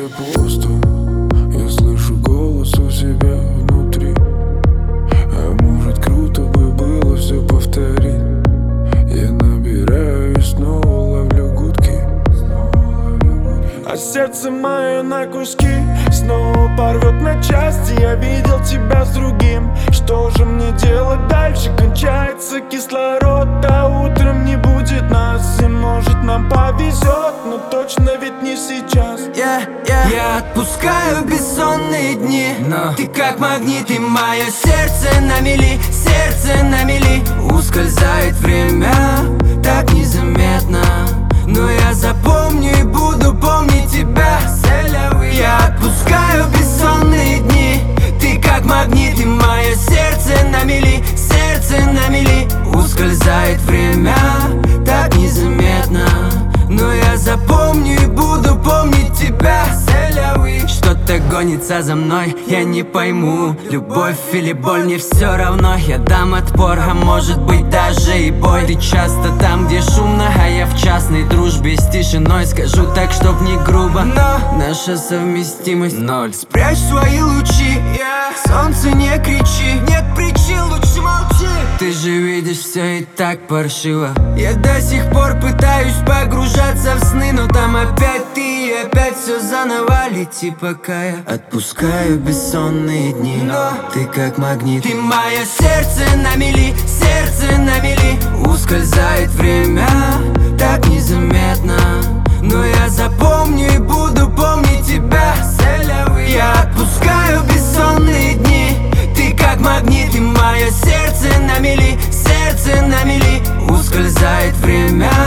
пусто, я слышу голос у себя внутри. А может, круто бы было все повторить. Я набираю и снова ловлю гудки. А сердце мое на куски снова порвет на части. Я видел тебя с другим. Что же мне делать дальше? Кончается кислород, а утром не будет нас. И может нам повезет, но точно ведь не сейчас. Я отпускаю бессонные дни, но ты как магнит, и мое сердце на мели, сердце на мели. Ускользает время так незаметно, но я запомню и буду помнить тебя. Я отпускаю бессонные дни, ты как магнит, и мое сердце на мели, сердце на мели. Ускользает время так незаметно, но я запомню и буду помнить тебя. Что-то гонится за мной, я не пойму, любовь или боль, мне все равно. Я дам отпор, а может быть даже и бой. Ты часто там, где шумно, а я в частной дружбе с тишиной. Скажу так, чтоб не грубо, но наша совместимость ноль. Спрячь свои лучи, солнце не кричи, нет причин, лучше молчи. Ты же видишь, все и так паршиво. Я до сих пор пытаюсь погружаться в сны, но там опять ты, и опять все заново. Лети, пока я отпускаю бессонные дни, но ты как магнит, и мое сердце на мели, сердце на мели. Ускользает время так незаметно, но я запомню и буду помнить тебя. Я отпускаю бессонные дни, ты как магнит, и мое сердце на мели, сердце на мели. Ускользает время